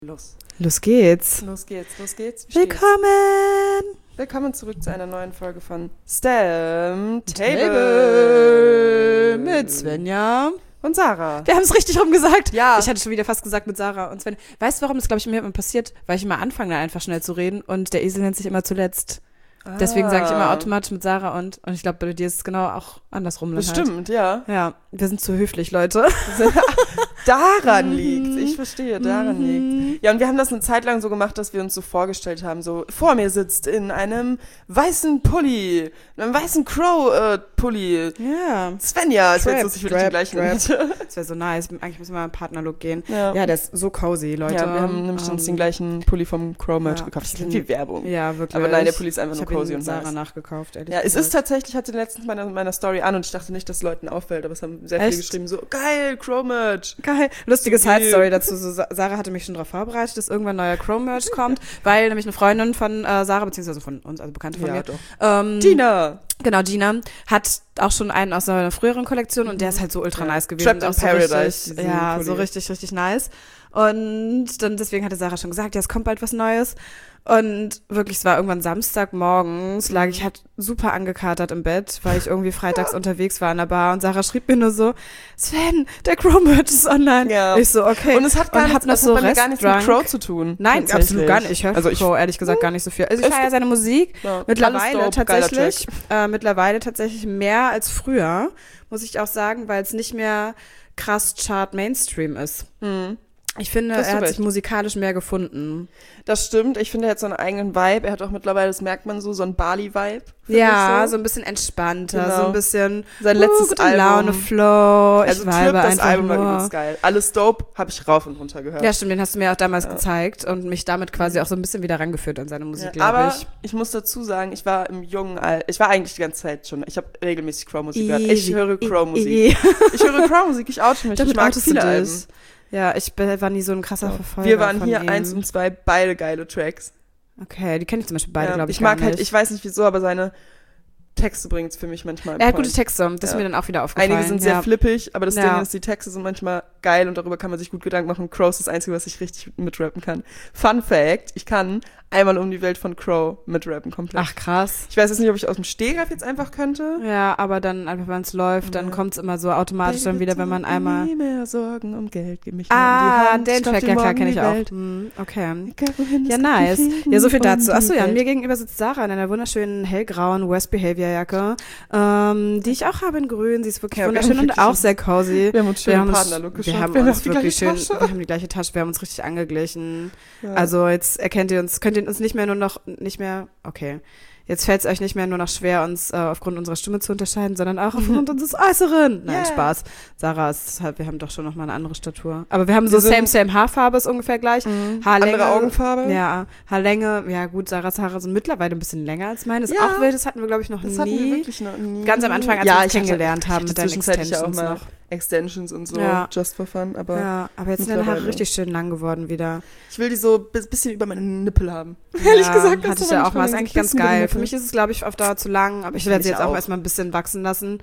Los geht's. Los geht's. Willkommen zurück zu einer neuen Folge von Stamped Table mit Svenja und Sarah. Wir haben es richtig rum gesagt. Ja. Ich hatte schon wieder fast gesagt mit Sarah und Svenja. Weißt du, warum das, glaube ich, mir immer passiert? Weil ich immer anfange, dann einfach schnell zu reden und der Esel nennt sich immer zuletzt. Deswegen sage ich immer automatisch mit Sarah und ich glaube, bei dir ist es genau auch andersrum. Bestimmt, ja. Ja, wir sind zu höflich, Leute. Daran liegt. Ich verstehe, daran liegt. Ja, und wir haben das eine Zeit lang so gemacht, dass wir uns so vorgestellt haben, so vor mir sitzt in einem weißen Pulli, in einem weißen Crow-Pulli. Ja. Svenja, ist jetzt lustig, würde ich den gleichen Das wäre so nice. Eigentlich müssen wir mal einen Partnerlook gehen. Ja, der ist so cozy, Leute. Ja, wir haben nämlich uns den gleichen Pulli vom Crow-Merch gekauft. Das klingt wie Werbung. Ja, wirklich. Aber nein, der Pulli ist einfach nur cozy und Sarah nice. nachgekauft, ehrlich Ja, gesagt. es ist tatsächlich, ich hatte letztens meiner Story an und ich dachte nicht, dass es Leuten auffällt, aber es haben sehr viele geschrieben, so, geil, Crow-Merch. Geil. Lustige Side-Story dazu. So, Sarah hatte mich schon darauf vorbereitet, dass irgendwann neuer Crow-Merch kommt, weil nämlich eine Freundin von Sarah, beziehungsweise von uns, also Bekannte von mir. Doch. Gina. Genau, Gina hat auch schon einen aus einer früheren Kollektion und der ist halt so ultra nice gewesen. Trapped in auch so Paradise. Richtig, ja, so richtig nice. Und dann deswegen hatte Sarah schon gesagt, ja, es kommt bald was Neues. Und wirklich, es war irgendwann Samstagmorgens, lag ich halt super angekatert im Bett, weil ich irgendwie freitags unterwegs war in der Bar und Sarah schrieb mir nur so, Sven, der Crow-Merch ist online. Ja. Ich so, okay. Und es hat gar nichts mit Crow zu tun. Nein, absolut gar nicht. Ich höre Crow ehrlich gesagt gar nicht so viel. Also ich feiere seine Musik mittlerweile tatsächlich mehr als früher, muss ich auch sagen, weil es nicht mehr krass Chart-Mainstream ist. Ich finde, er hat sich musikalisch mehr gefunden. Das stimmt. Ich finde, er hat so einen eigenen Vibe. Er hat auch mittlerweile, das merkt man so einen Bali-Vibe. Ja, so ein bisschen entspannter, genau. So ein bisschen sein letztes Album. Laune-Flow. Also Trip, das Album war übrigens geil. Alles dope, habe ich rauf und runter gehört. Ja, stimmt, den hast du mir auch damals gezeigt und mich damit quasi auch so ein bisschen wieder rangeführt an seine Musik, glaube aber ich muss dazu sagen, ich war im jungen Alter, ich war eigentlich die ganze Zeit schon, ich habe regelmäßig Crow-Musik gehört. Ich höre Crow-Musik. Ich höre Crow-Musik, ich oute mich. Damit ich mag viele Alben. Ja, ich war nie so ein krasser Verfolger. Wir waren hier ihm. 1 und 2, beide geile Tracks. Okay, die kenne ich zum Beispiel beide, glaube ich, ich mag gar nicht. Ich weiß nicht wieso, aber seine Texte bringen es für mich manchmal. Er hat gute Texte, das ist mir dann auch wieder aufgefallen. Einige sind sehr flippig, aber das Ding ist, die Texte sind manchmal geil und darüber kann man sich gut Gedanken machen. Crow ist das Einzige, was ich richtig mitrappen kann. Fun Fact, ich kann einmal um die Welt von Crow mitrappen komplett. Ach, krass. Ich weiß jetzt nicht, ob ich aus dem Stegreif jetzt einfach könnte. Ja, aber dann einfach, wenn es läuft, dann kommt es immer so automatisch dann wieder, wenn man einmal... Nie mehr Sorgen um Geld, gib mich nur um die Hand. Den Track, ja klar, kenne ich auch. Okay. Ja, nice. Ja, so viel dazu. Achso, ja, mir gegenüber sitzt Sarah in einer wunderschönen hellgrauen West Behavior Jacke, die ich auch habe in grün. Sie ist wirklich wunderschön und auch sehr cozy. Wir haben uns schön einen Partnerlook geschafft. Wir haben uns wirklich schön, wir haben die gleiche Tasche, wir haben uns richtig angeglichen. Ja. Also jetzt könnt ihr uns nicht mehr, okay. Jetzt fällt es euch nicht mehr nur noch schwer, uns aufgrund unserer Stimme zu unterscheiden, sondern auch aufgrund unseres Äußeren. Nein, Spaß. Sarah ist halt, wir haben doch schon noch mal eine andere Statur. Aber wir haben so same Haarfarbe ist ungefähr gleich. Haarlänge. Andere Augenfarbe. Ja, Haarlänge. Ja gut, Sarahs Haare sind mittlerweile ein bisschen länger als meine. Ist auch wild, das hatten wir glaube ich noch nie. Das hatten wir wirklich noch nie. Ganz am Anfang, als wir uns kennengelernt haben mit deinen Extensions auch noch. Extensions und so, just for fun. Aber jetzt sind deine Haare richtig schön lang geworden wieder. Ich will die so ein bisschen über meine Nippel haben. Ehrlich gesagt. Hatte ich ja auch mal. Ist eigentlich ganz geil. Für mich ist es, glaube ich, auf Dauer zu lang, aber ich werde sie jetzt auch erstmal ein bisschen wachsen lassen.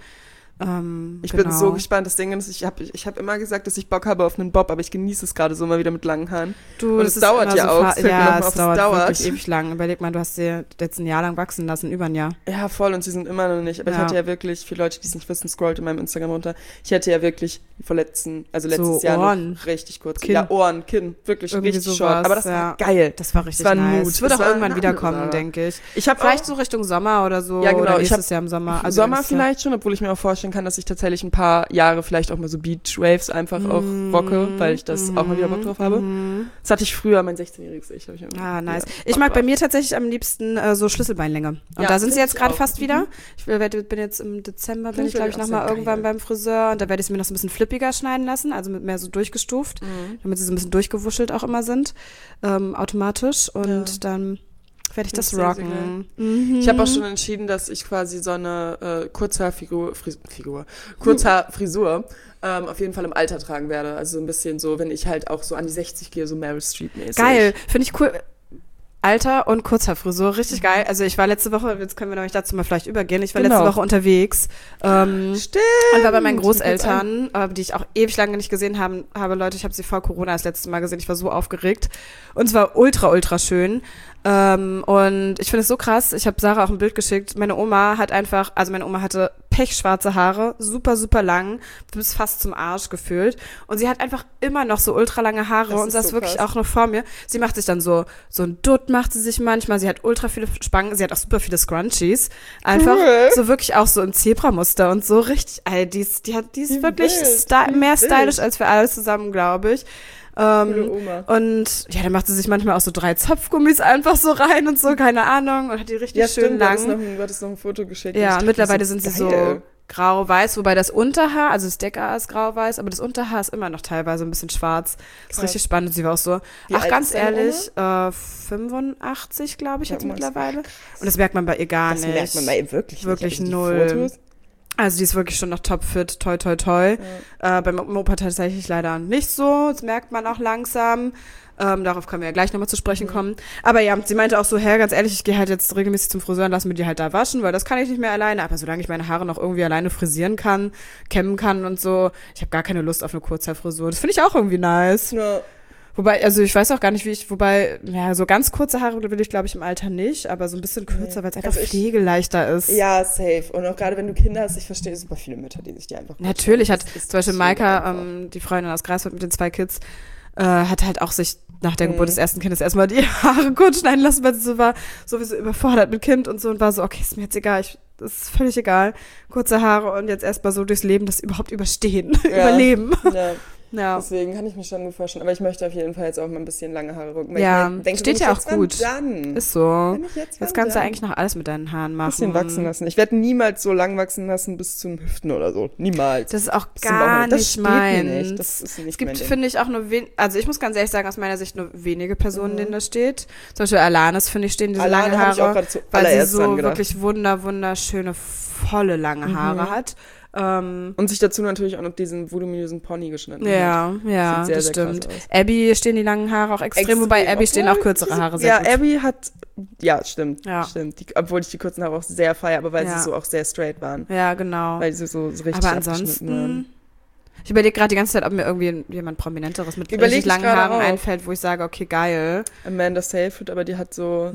Ich bin so gespannt. Das Ding ist, ich hab immer gesagt, dass ich Bock habe auf einen Bob, aber ich genieße es gerade so mal wieder mit langen Haaren. Und es dauert ja auch. Es dauert wirklich ewig lang. Überleg mal, du hast sie jetzt ein Jahr lang wachsen lassen, über ein Jahr. Ja, voll. Und sie sind immer noch nicht. Aber ich hatte ja wirklich, für Leute, die es nicht wissen, scrollt in meinem Instagram runter. Ich hatte ja wirklich letztes Jahr noch richtig kurz. Kinn. Ja, Ohren, Kinn. Wirklich irgendwie richtig sowas, short. Aber das war geil. Das war richtig nice. Es wird auch irgendwann wiederkommen, denke ich. Vielleicht so Richtung Sommer oder so. Ja, genau. Oder nächstes Jahr im Sommer. Also Sommer vielleicht schon, obwohl ich mir auch vorstellen kann, dass ich tatsächlich ein paar Jahre vielleicht auch mal so Beach-Waves einfach auch rocke, weil ich das auch mal wieder Bock drauf habe. Das hatte ich früher, mein 16-jähriges Ich. Nice. Ich mag bei mir tatsächlich am liebsten so Schlüsselbeinlänge. Und da sind sie jetzt gerade fast wieder. Ich bin jetzt im Dezember, bin ich glaube ich nochmal irgendwann beim Friseur und da werde ich sie mir noch so ein bisschen flippiger schneiden lassen, also mit mehr so durchgestuft, damit sie so ein bisschen durchgewuschelt auch immer sind, automatisch und dann werde ich das rocken. Ich habe auch schon entschieden, dass ich quasi so eine Kurzhaarfrisur auf jeden Fall im Alter tragen werde. Also so ein bisschen so, wenn ich halt auch so an die 60 gehe, so Meryl Streep-mäßig. Geil, finde ich cool. Alter und Kurzhaarfrisur, richtig geil. Also ich war letzte Woche, jetzt können wir nämlich dazu mal vielleicht übergehen, ich war Genau. letzte Woche unterwegs. Stimmt. Und war bei meinen Großeltern, die ich auch ewig lange nicht gesehen habe. Leute, ich habe sie vor Corona das letzte Mal gesehen. Ich war so aufgeregt. Und es war ultra, ultra schön. Und ich finde es so krass. Ich habe Sarah auch ein Bild geschickt. Meine Oma hatte pechschwarze Haare, super, super lang, bis fast zum Arsch gefühlt. Und sie hat einfach immer noch so ultra lange Haare und saß so wirklich krass. auch noch vor mir. Sie macht sich dann so ein Dutt macht sie sich manchmal. Sie hat ultra viele Spangen. Sie hat auch super viele Scrunchies. Einfach Cool. so wirklich auch so im Zebramuster und so richtig, die ist wirklich mehr stylisch als wir alle zusammen, glaube ich. Oma. Und ja, dann macht sie sich manchmal auch so 3 Zopfgummis einfach so rein und so, keine Ahnung, und hat die richtig schön lang. Du hattest noch ein Foto geschickt. Ja, und mittlerweile sind sie so geil. grau-weiß, wobei das Unterhaar, also das Deckhaar ist grau-weiß, aber das Unterhaar ist immer noch teilweise ein bisschen schwarz. Das ist richtig spannend. Sie war auch so, Wie alt ganz ist deine ehrlich, 85, glaube ich, Ja, jetzt Oma ist mittlerweile. Und das merkt man bei ihr gar Das nicht. merkt man bei ihr wirklich Wirklich nicht. null. Fotos. Also die ist wirklich schon noch topfit, toi, toi, toi. Beim Opa tatsächlich leider nicht so. Das merkt man auch langsam. Darauf können wir ja gleich nochmal zu sprechen kommen. Aber ja, sie meinte auch so, ganz ehrlich, ich gehe halt jetzt regelmäßig zum Friseur und lasse mir die halt da waschen, weil das kann ich nicht mehr alleine. Aber solange ich meine Haare noch irgendwie alleine frisieren kann, kämmen kann und so, ich habe gar keine Lust auf eine Kurzhaarfrisur. Das finde ich auch irgendwie nice. Ja. Wobei, also ich weiß auch gar nicht, so ganz kurze Haare will ich, glaube ich, im Alter nicht, aber so ein bisschen kürzer, weil es einfach pflegeleichter ist. Ja, safe. Und auch gerade wenn du Kinder hast, ich verstehe super viele Mütter, die sich die einfach... Natürlich hat Das ist zum Beispiel so Maika, einfach. die Freundin aus Greifswald mit den 2 Kids, hat halt auch sich nach der Geburt des ersten Kindes erstmal die Haare kurz schneiden lassen, weil sie so war, sowieso überfordert mit Kind und so, und war so, okay, ist mir jetzt egal, das ist völlig egal, kurze Haare und jetzt erstmal so durchs Leben das überhaupt überstehen, überleben. Ja. Ja. Deswegen kann ich mich schon gut vorstellen. Aber ich möchte auf jeden Fall jetzt auch mal ein bisschen lange Haare rücken. Weil Ja, ich mir denke, steht wenn ja ich auch jetzt gut. Dann, Ist so. wenn ich jetzt Jetzt kannst du eigentlich noch alles mit deinen Haaren machen. ein bisschen wachsen lassen. Ich werde niemals so lang wachsen lassen bis zum Hüften oder so. Niemals. Das ist auch Bis zum gar Bauch. Das nicht steht mir meins. nicht. Das ist nicht Es gibt, mein Ding. finde ich, auch nur also ich muss ganz ehrlich sagen, aus meiner Sicht nur wenige Personen, denen das steht. Zum Beispiel Alanis, finde ich, stehen diese Alane lange habe ich auch Haare, gerade weil sie zuallererst so dran gedacht. wirklich wunderschöne, volle, lange Haare hat. Und sich dazu natürlich auch noch diesen voluminösen Pony geschnitten hat. Ja, Sieht sehr, das sehr krass stimmt. aus. Abby stehen die langen Haare auch extrem, wobei Abby stehen auch kürzere Haare sehr ja, gut. Abby hat, ja, stimmt. Ja. Stimmt. Obwohl ich die kurzen Haare auch sehr feiere, aber weil Ja. sie so auch sehr straight waren. Ja, genau. Weil sie so richtig Aber abgeschnitten waren. ansonsten, ich überlege gerade die ganze Zeit, ob mir irgendwie jemand Prominenteres mit Überleg richtig ich langen gerade Haaren auch. einfällt, wo ich sage, okay, geil. Amanda Seyfried, aber die hat so...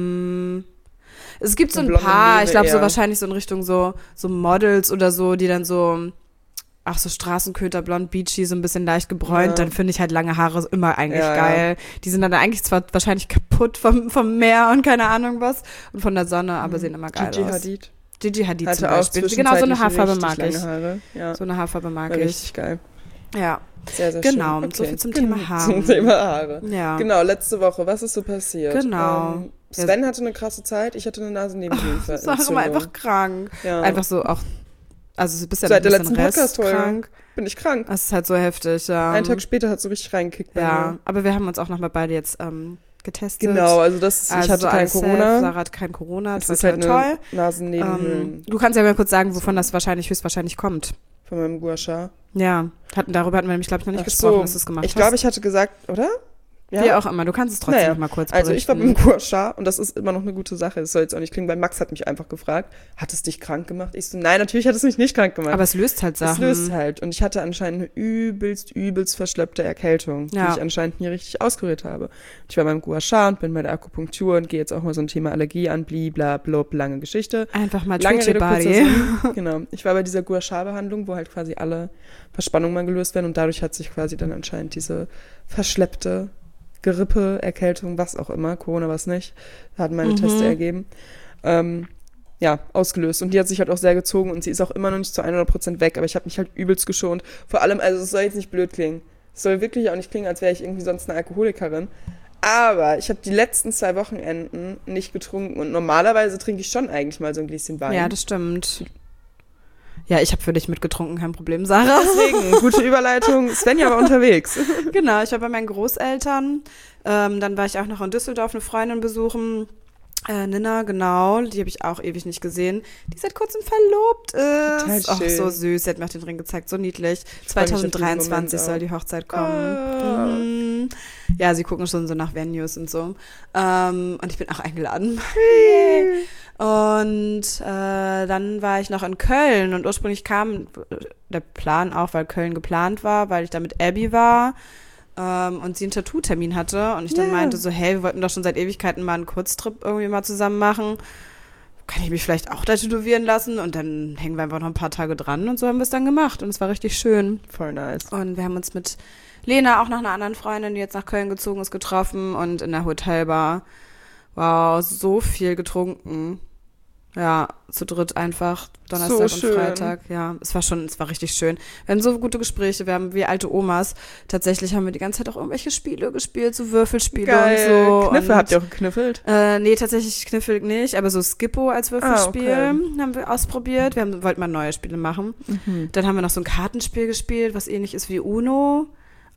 Es gibt so Eine ein blonde paar, Mähne ich glaube so eher. wahrscheinlich so in Richtung so Models oder so, die dann so, so Straßenköter, blond, beachy, so ein bisschen leicht gebräunt, Ja. dann finde ich halt lange Haare immer eigentlich Ja, geil. Die sind dann eigentlich zwar wahrscheinlich kaputt vom Meer und keine Ahnung was und von der Sonne, aber sehen immer geil Gigi aus. Hadid Gigi Hadid zum hatte auch Beispiel. Genau, so eine Haarfarbe mag lange ich. Haare. Ja, So eine Haarfarbe mag war ich. richtig geil. Ja, Sehr, sehr genau. schön. So viel zum Thema Haare. Zum Thema Haare. Ja. Genau, letzte Woche, was ist so passiert? Genau. Sven hatte eine krasse Zeit, ich hatte eine Nasennebenhöhlenentzündung. Das ist auch immer einfach krank. Ja. Einfach so auch, also du bist ja Seit der ein letzten bisschen Podcast-Folge restkrank. bin ich krank. Das ist halt so heftig, ja. Einen Tag später hat es so richtig reingekickt bei Ja, mir. aber wir haben uns auch nochmal beide jetzt getestet. Genau, also ich hatte kein alles Corona. safe. Sarah hat kein Corona. Das Toi, ist halt toi, eine toi. Nasennebenhöhlen Du kannst ja mal kurz sagen, wovon das höchstwahrscheinlich kommt. von meinem Gua Sha. Ja, darüber hatten wir nämlich, glaube ich, noch nicht Ach gesprochen, so, dass du es gemacht ich hast. glaube, ich hatte gesagt, oder? Wie auch immer, du kannst es trotzdem Naja, noch mal kurz Also ich war berichten. beim Gua Sha und das ist immer noch eine gute Sache. Das soll jetzt auch nicht klingen, weil Max hat mich einfach gefragt, hat es dich krank gemacht? Ich so, nein, natürlich hat es mich nicht krank gemacht. Aber es löst halt Sachen. Es löst halt. Und ich hatte anscheinend eine übelst verschleppte Erkältung, Ja. die ich anscheinend nie richtig auskuriert habe. Ich war beim Gua Sha und bin bei der Akupunktur und gehe jetzt auch mal so ein Thema Allergie an, blub, lange Geschichte. Einfach mal Lange treat your Rede, kurzer body. Sinn. Genau. Ich war bei dieser Gua Sha-Behandlung, wo halt quasi alle Verspannungen mal gelöst werden und dadurch hat sich quasi dann anscheinend diese verschleppte Grippe, Erkältung, was auch immer, Corona war es nicht, hatten meine Teste ergeben, ausgelöst. Und die hat sich halt auch sehr gezogen und sie ist auch immer noch nicht zu 100% weg, aber ich habe mich halt übelst geschont. Vor allem, also es soll jetzt nicht blöd klingen. Es soll wirklich auch nicht klingen, als wäre ich irgendwie sonst eine Alkoholikerin. Aber ich habe die letzten 2 Wochenenden nicht getrunken und normalerweise trinke ich schon eigentlich mal so ein Gläschen Wein. Ja, das stimmt. Ja, ich habe für dich mitgetrunken, kein Problem, Sarah. Deswegen, gute Überleitung. Svenja war unterwegs. Genau, ich war bei meinen Großeltern. Dann war ich auch noch in Düsseldorf eine Freundin besuchen. Nina, genau, die habe ich auch ewig nicht gesehen. Die seit kurzem verlobt ist. Total schön. So süß, sie hat mir auch den Ring gezeigt, so niedlich. 2023 soll die Hochzeit kommen. Ja, sie gucken schon so nach Venues und so. Und ich bin auch eingeladen. Und dann war ich noch in Köln und ursprünglich kam der Plan auch, weil Köln geplant war, weil ich da mit Abby war. Und sie einen Tattoo-Termin hatte und ich dann meinte so, hey, wir wollten doch schon seit Ewigkeiten mal einen Kurztrip irgendwie mal zusammen machen. Kann ich mich vielleicht auch da tätowieren lassen? Und dann hängen wir einfach noch ein paar Tage dran und so haben wir es dann gemacht und es war richtig schön. Voll nice. Und wir haben uns mit Lena, auch noch einer anderen Freundin, die jetzt nach Köln gezogen ist, getroffen und in der Hotelbar, wow, so viel getrunken. Ja, zu dritt einfach, Donnerstag und Freitag. Ja, es war richtig schön. Wir haben so gute Gespräche, wir haben wie alte Omas. Tatsächlich haben wir die ganze Zeit auch irgendwelche Spiele gespielt, so Würfelspiele Geil. und so. Kniffe, und, habt ihr auch gekniffelt? Nee, tatsächlich Kniffel nicht, aber so Skippo als Würfelspiel haben wir ausprobiert. Wir wollten mal neue Spiele machen. Dann haben wir noch so ein Kartenspiel gespielt, was ähnlich ist wie Uno.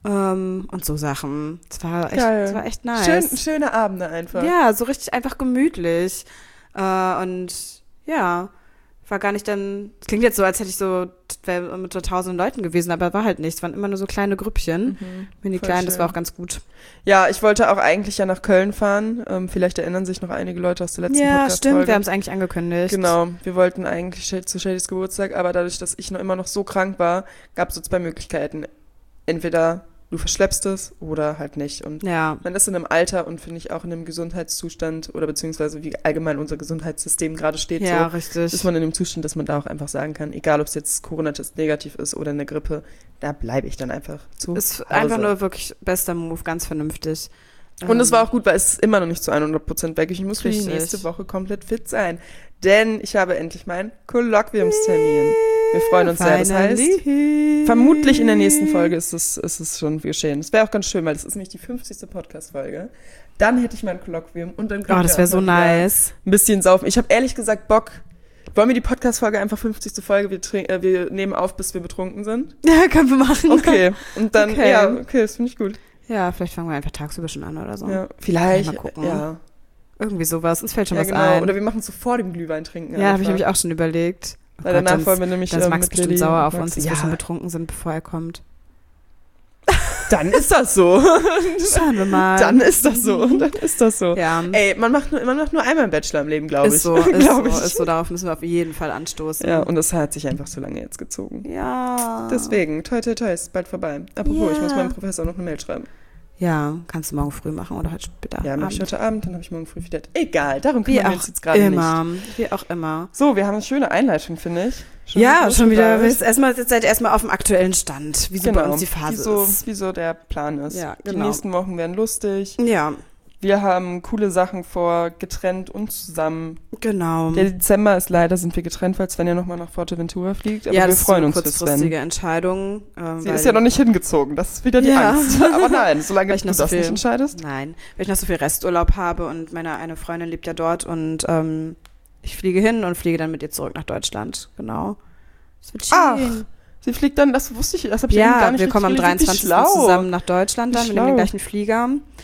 Und so Sachen. Es war echt nice. Schöne Abende einfach. Ja, so richtig einfach gemütlich. Und ja, war gar nicht dann, klingt jetzt so, als hätte ich wäre mit so 1000 Leuten gewesen, aber war halt nicht. Es waren immer nur so kleine Grüppchen. Mini klein, das war auch ganz gut. Ja, ich wollte auch eigentlich ja nach Köln fahren. Vielleicht erinnern sich noch einige Leute aus der letzten Podcast-Folge. Ja, stimmt, wir haben es eigentlich angekündigt. Genau, wir wollten eigentlich zu Shadys Geburtstag, aber dadurch, dass ich noch immer noch so krank war, gab es so 2 Möglichkeiten. Entweder du verschleppst es oder halt nicht. Und man ist in einem Alter und finde ich auch in einem Gesundheitszustand oder beziehungsweise wie allgemein unser Gesundheitssystem gerade steht, richtig. Ist man in dem Zustand, dass man da auch einfach sagen kann, egal ob es jetzt Corona-Test negativ ist oder eine Grippe, da bleibe ich dann einfach zu Ist Hause. einfach nur wirklich bester Move, ganz vernünftig. Und es war auch gut, weil es ist immer noch nicht zu 100% weg. Ich muss für die nächste Woche komplett fit sein, denn ich habe endlich meinen Kolloquiumstermin. Wir freuen uns sehr. Das heißt, vermutlich in der nächsten Folge ist es schon geschehen. Das wäre auch ganz schön, weil das ist nämlich die 50. Podcast-Folge. Dann hätte ich mein Kolloquium und dann das wäre so nice. Ein bisschen saufen. Ich habe ehrlich gesagt Bock. Wollen wir die Podcast-Folge einfach 50. Folge, wir nehmen auf, bis wir betrunken sind? Ja, können wir machen. Okay, und dann, das finde ich gut. Ja, vielleicht fangen wir einfach tagsüber schon an oder so. Ja, vielleicht, mal gucken. Ja. Irgendwie sowas, uns fällt schon was ein. Oder wir machen es so vor dem Glühwein trinken. Ja, habe ich nämlich auch schon überlegt. Weil danach wollen wir nämlich Dann ist Max mit bestimmt Lilly sauer auf uns, dass wir schon betrunken sind, bevor er kommt. Dann ist das so. Schauen wir mal. Dann ist das so. Ja. Ey, man macht nur einmal einen Bachelor im Leben, glaube ich. Ist so, darauf müssen wir auf jeden Fall anstoßen. Ja, und das hat sich einfach so lange jetzt gezogen. Ja. Deswegen, toi, toi, toi, ist bald vorbei. Apropos, ich muss meinem Professor noch eine Mail schreiben. Ja, kannst du morgen früh machen oder heute später? Ja, mache ich heute Abend, dann habe ich morgen früh wieder. Egal, darum kümmern wir uns jetzt gerade nicht. Wie auch immer. So, wir haben eine schöne Einleitung, finde ich. Schon wieder. Jetzt seid ihr erstmal auf dem aktuellen Stand, wie so bei uns die Phase ist. Wie so der Plan ist. Ja, genau. Die nächsten Wochen werden lustig. Ja. Wir haben coole Sachen vor, getrennt und zusammen. Genau. Der Dezember ist leider, sind wir getrennt, weil Sven ja nochmal nach Fuerteventura fliegt. Aber wir freuen uns für Sven. Kurzfristige Entscheidung. Sie ist ja noch nicht hingezogen, das ist wieder die Angst. Aber nein, solange du das nicht entscheidest. Nein, weil ich noch so viel Resturlaub habe und meine eine Freundin lebt ja dort und ich fliege hin und fliege dann mit ihr zurück nach Deutschland. Genau. Das wird schön. Ach, sie fliegt dann, das wusste ich, das habe ich gar nicht. Ja, wir kommen am 23. zusammen nach Deutschland dann mit dem gleichen Flieger.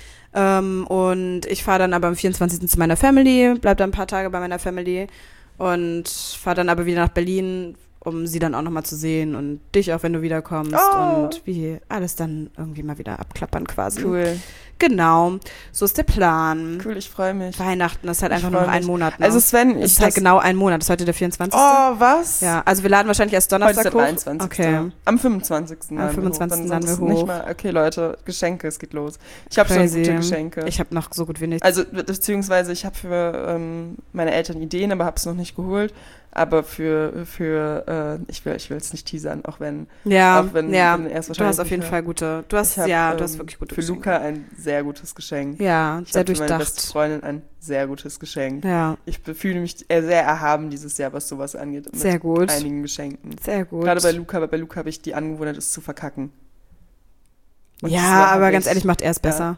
Und ich fahre dann aber am 24. zu meiner Family, bleib dann ein paar Tage bei meiner Family und fahre dann aber wieder nach Berlin, um sie dann auch nochmal zu sehen und dich auch, wenn du wiederkommst und wie alles dann irgendwie mal wieder abklappern quasi. Cool. Genau, so ist der Plan. Cool, ich freue mich. Weihnachten ist halt einfach nur noch ein Monat. Ne? Also Sven, ist halt genau ein Monat, das ist heute der 24. Oh, was? Ja, also wir laden wahrscheinlich erst Donnerstag hoch. Heute ist der 23. Okay. Am 25. Am 25. laden wir hoch. Nicht mal, okay, Leute, Geschenke, es geht los. Ich habe schon gute Geschenke. Ich habe noch so gut wie nichts. Also, beziehungsweise ich habe für meine Eltern Ideen, aber habe es noch nicht geholt. Aber ich will es nicht teasern, auch wenn erst wahrscheinlich. Du hast auf jeden Fall gute. Du hast wirklich gute Geschenke. Für Luca ein sehr gutes Geschenk. Ja, sehr durchdacht. Für meine beste Freundin ein sehr gutes Geschenk. Ja. Ich fühle mich sehr erhaben dieses Jahr, was sowas angeht. Mit sehr gut. Einigen Geschenken. Sehr gut. Gerade bei Luca, weil bei Luca habe ich die Angewohnheit, es zu verkacken. Und ja, aber ganz ehrlich, macht er es besser.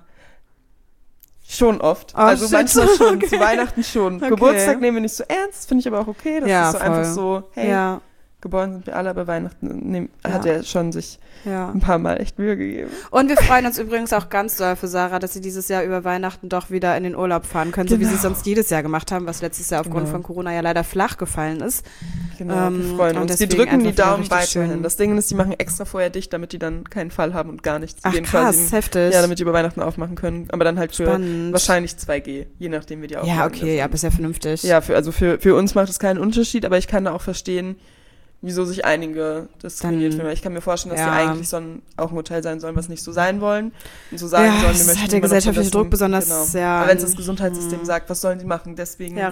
Schon oft. Oh, also shit. manchmal schon, okay. Zu Weihnachten schon. Okay. Geburtstag nehmen wir nicht so ernst, finde ich aber auch okay. Das ist so voll. Einfach so, hey, Geboren sind wir alle, aber Weihnachten hat er schon sich ein paar Mal echt Mühe gegeben. Und wir freuen uns übrigens auch ganz doll für Sarah, dass sie dieses Jahr über Weihnachten doch wieder in den Urlaub fahren können, so wie sie es sonst jedes Jahr gemacht haben, was letztes Jahr aufgrund von Corona ja leider flach gefallen ist. Genau, wir freuen uns. Wir drücken die Daumen weiterhin. Das Ding ist, die machen extra vorher dicht, damit die dann keinen Fall haben und gar nichts. Ach krass, heftig. Ja, damit die über Weihnachten aufmachen können. Aber dann halt für wahrscheinlich 2G, je nachdem, wie die aufmachen. Ja, okay, aber ist ja vernünftig. Ja, für uns macht es keinen Unterschied, aber ich kann da auch verstehen, wieso sich einige diskriminiert fühlen. Ich kann mir vorstellen, dass die eigentlich auch ein Hotel sein sollen, was nicht so sein wollen. Und so sagen sollen, wir möchten hat der gesellschaftliche Druck besonders, genau. Aber wenn es das Gesundheitssystem sagt, was sollen sie machen? Deswegen noch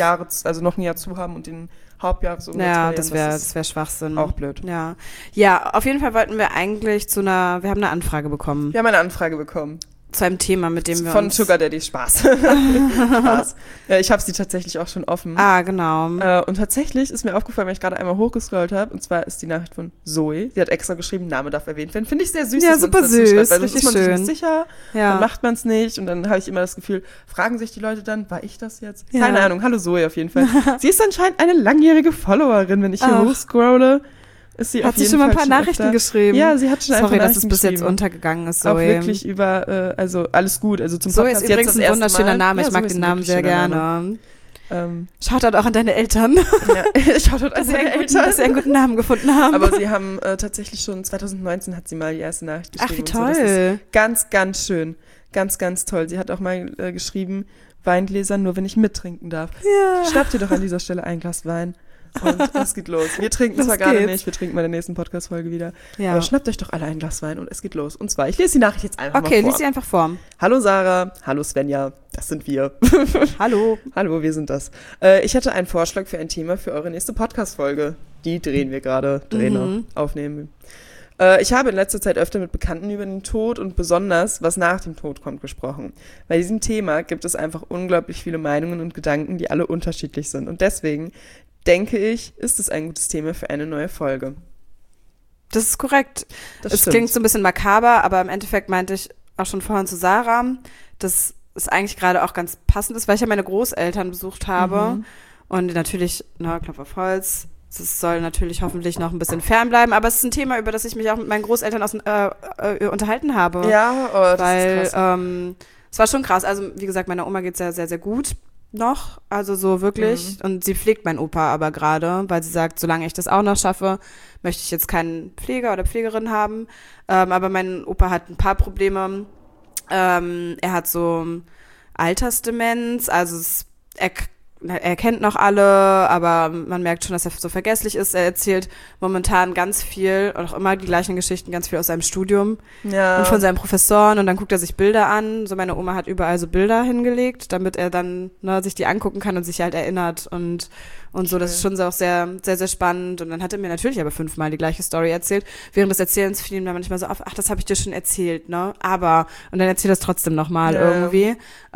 ein Jahr zu haben und den Hauptjahresumsatz ja, das wär Schwachsinn. Auch blöd. Ja, auf jeden Fall wollten wir eigentlich wir haben eine Anfrage bekommen. Wir haben eine Anfrage bekommen. Zu einem Thema, mit dem wir von Sugar Daddy, Spaß. Spaß. Ja, ich habe sie tatsächlich auch schon offen. Ah, genau. Und tatsächlich ist mir aufgefallen, weil ich gerade einmal hochgescrollt habe, und zwar ist die Nachricht von Zoe. Sie hat extra geschrieben, Name darf erwähnt werden. Finde ich sehr süß. Ja, super süß. Weil sonst ist man sich schön. nicht sicher, dann macht man es nicht. Und dann habe ich immer das Gefühl, fragen sich die Leute dann, war ich das jetzt? Ja. Keine Ahnung. Hallo Zoe auf jeden Fall. Sie ist anscheinend eine langjährige Followerin, wenn ich hier hochscrolle. Hat sie schon mal ein paar Nachrichten geschrieben? Ja, sie hat schon einfach Nachrichten dass es bis jetzt untergegangen ist. Auch wirklich über, also alles gut. Also zum Podcast ist übrigens jetzt ein wunderschöner Name. Ich mag den Namen sehr gerne. Shoutout auch an deine Eltern. Ja, Shoutout an deine Eltern. Dass sie einen guten Namen gefunden haben. Aber sie haben tatsächlich schon 2019 hat sie mal die erste Nachricht geschrieben. Ach, wie toll. So. Das ist ganz, ganz schön. Ganz, ganz toll. Sie hat auch mal geschrieben, Weingläser nur, wenn ich mittrinken darf. Ja. Schnapp dir doch an dieser Stelle ein Glas Wein. Und es geht los. Wir trinken zwar gerade nicht, wir trinken bei der nächsten Podcast-Folge wieder. Ja. Aber schnappt euch doch alle ein Glas Wein und es geht los. Und zwar, ich lese die Nachricht jetzt einfach mal vor. Okay, lies sie einfach vor. Hallo Sarah, hallo Svenja, das sind wir. Hallo. Hallo, wir sind das. Ich hätte einen Vorschlag für ein Thema für eure nächste Podcast-Folge. Die drehen wir gerade, aufnehmen. Ich habe in letzter Zeit öfter mit Bekannten über den Tod und besonders, was nach dem Tod kommt, gesprochen. Bei diesem Thema gibt es einfach unglaublich viele Meinungen und Gedanken, die alle unterschiedlich sind. Und deswegen denke ich, ist es ein gutes Thema für eine neue Folge. Das ist korrekt. Es klingt so ein bisschen makaber, aber im Endeffekt meinte ich auch schon vorhin zu Sarah, dass es eigentlich gerade auch ganz passend ist, weil ich ja meine Großeltern besucht habe. Und natürlich, Klopf auf Holz, es soll natürlich hoffentlich noch ein bisschen fernbleiben, aber es ist ein Thema, über das ich mich auch mit meinen Großeltern unterhalten habe. Ja, das ist krass. Es war schon krass. Also wie gesagt, meiner Oma geht's ja sehr, sehr gut noch, also so wirklich. Und sie pflegt meinen Opa aber gerade, weil sie sagt, solange ich das auch noch schaffe, möchte ich jetzt keinen Pfleger oder Pflegerin haben. Aber mein Opa hat ein paar Probleme. Er hat so Altersdemenz, also er kennt noch alle, aber man merkt schon, dass er so vergesslich ist. Er erzählt momentan ganz viel und auch immer die gleichen Geschichten, ganz viel aus seinem Studium und von seinen Professoren, und dann guckt er sich Bilder an. So, meine Oma hat überall so Bilder hingelegt, damit er dann sich die angucken kann und sich halt erinnert und so. Das ist schon so auch sehr, sehr, sehr spannend. Und dann hat er mir natürlich aber 5-mal die gleiche Story erzählt. Während des Erzählens fiel ihm dann manchmal so auf, ach, das habe ich dir schon erzählt, ne? Aber, und dann erzählt er es trotzdem nochmal irgendwie.